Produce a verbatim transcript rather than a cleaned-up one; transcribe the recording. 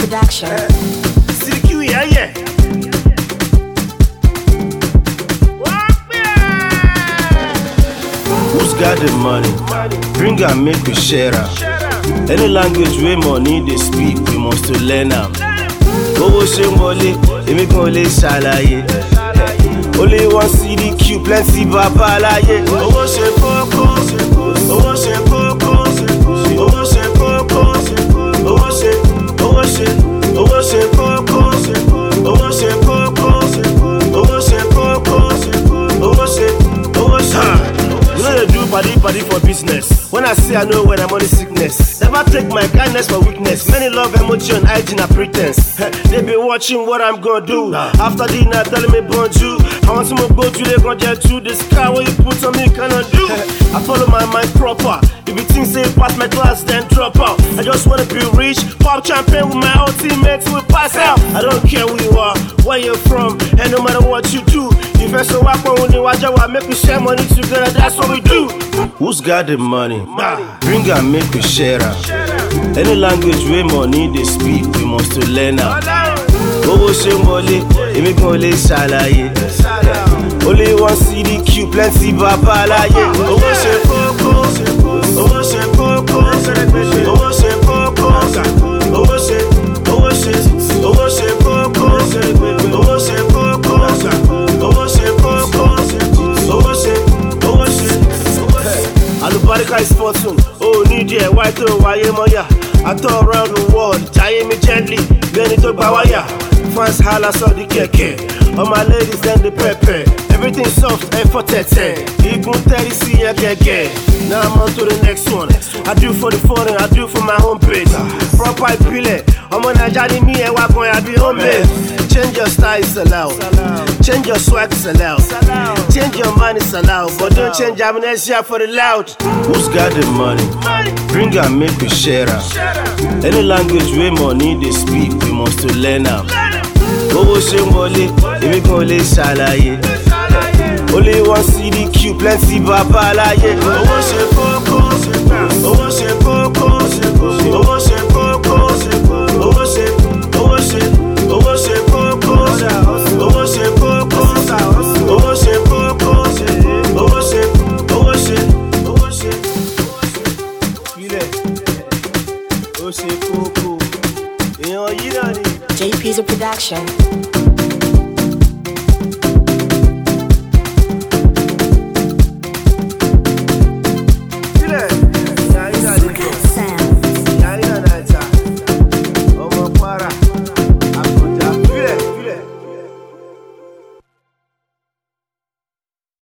Production. C Q, yeah, yeah. Who's got the money? Bring and make we share am. Any language wey money dey speak, we must to learn am. Owó ṣe ń wọlé, èmi kan ò lè ṣàlàyé. Only one C D Q, plenty bàbá láyé. Owó ṣe kókó, owó ṣe kókó, owó ṣe kókó, owó ṣe, owó ṣe, owó ṣe kókó, owó ṣe kókó, owó ṣe kókó, owó ṣe, owó ṣe. You know they do party party for business. When I say I know when I'm on the sickness, never take my kindness for weakness. Many love emotion, hygiene a pretense. They be watching what I'm gonna do. After dinner, telling me bonjour. I want to go to the gonna to the sky. What you put on me cannot do. I follow my mind proper. If you think say pass my class, then drop out. I just wanna be rich, pop champagne with my old teammates. We pass out. I don't care who you are, where you're from, and no matter what you do. If I so walk on the watch, I make we share money together. That's what we do. Who's got the money? money. Bring and make we share am. Any language wey money dey speak, we must to learn am. Owó ṣe ń wọlé, èmi kan ò lè ṣàlàyé. Only one C D Q, plenty bàbá láyé. Owó ṣe kókó, owó ṣe kókó, owó ṣe kókó, owó ṣe, owó ṣe, owó ṣe kókó, owó ṣe kókó, owó ṣe kókó, owó ṣe, owó ṣe. Alubarika is fortune, oh need yeah, why to wáyé mọ́yà. I tour around the world, jayé mi gently, bẹ́ẹ̀ni tó gba wáyà. Fans holla sọ di kẹ̀kẹ́, all my ladies dem dey pepper. Everything soft, effort tẹ̀tẹ̀, igun tẹ́rí sí yẹn gẹ́gẹ́. Now I'm on to the next one. I do for the foreign, I do for my home page. Proper ìpìlẹ̀, ọmọ Naija ni mí ẹ wá gan àbí homemade. Change your style is allowed, change your swag is allowed, change your mind is allowed, but don't change amnesia for the loud. Who's got the money? Bring and make we share am. Any language wey money dey speak, we must to learn am. Owó ṣe ń wọlé, èmi kan ò lè ṣàlàyé. Only one C D Q, plenty bàbá láyé. Owó ṣe kókó, owó ṣe kókó, owó ṣe kókó, owó ṣe, owó ṣe, owó ṣe kókó, owó ṣe kókó, owó ṣe kókó, owó ṣe, owó ṣe, owó ṣe. Ilẹ̀, ó ṣe kókó, èèyàn yìí náà ni. J P's a Production.